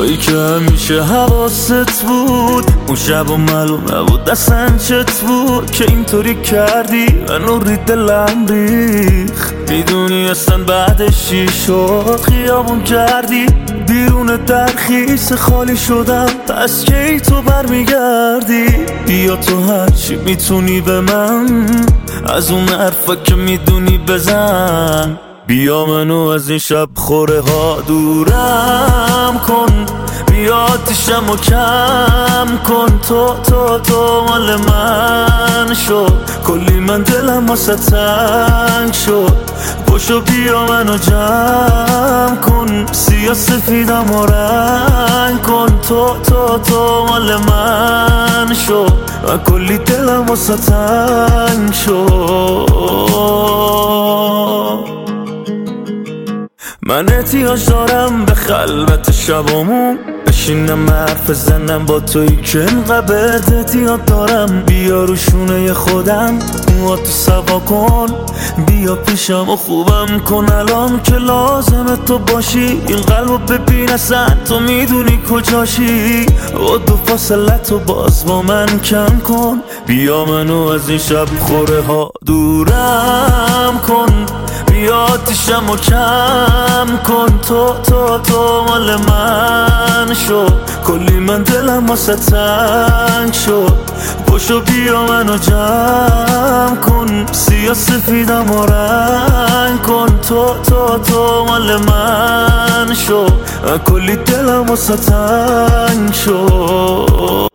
تویی که همیشه حواست بود، اون شب و معلوم نبود اصلا چت بود که اینطوری کردی منو ری دلم ریخ. میدونی اصلا بعدش چی شد، خیابون کردی بیرون درخیس خالی شدم، پس کی تو برمیگردی؟ بیا تو هرچی میتونی به من، از اون حرفا که میدونی بزن. بیا منو از این شب خوره ها دورم کن، بیا آتیشم و کم کن. تو مال من شد، کلی من دلم واسه تنگ شد. پاشو بیا منو جمع کن، سیاه سفیدم و رنگ کن. تو مال من شد، من کلی دلم واسه تنگ شد. من احتیاج دارم به خلوت شبامون، بشینم حرف زنم با تویی که اینقدر احتیاج دارم. بیا رو شونه خودم موهاتو سوا کن، بیا پیشم و خوبم کن الان که لازمه تو باشی. این قلبو ببین اصلا تو میدونی کجاشی، و دو فاصله تو باز با من کم کن. بیا منو از این شب خوره ها دورم کن، بیا آتیشم و کم کن. تو مال من شد، کلی من دلم واسه تنگ شد. پاشو بیا منو جمع کن، سیاه سفیدم و رنگ کن. تو مال من شد، کلی دلم واسه تنگ شد.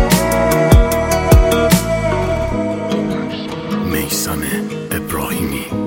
میثم ابراهیمی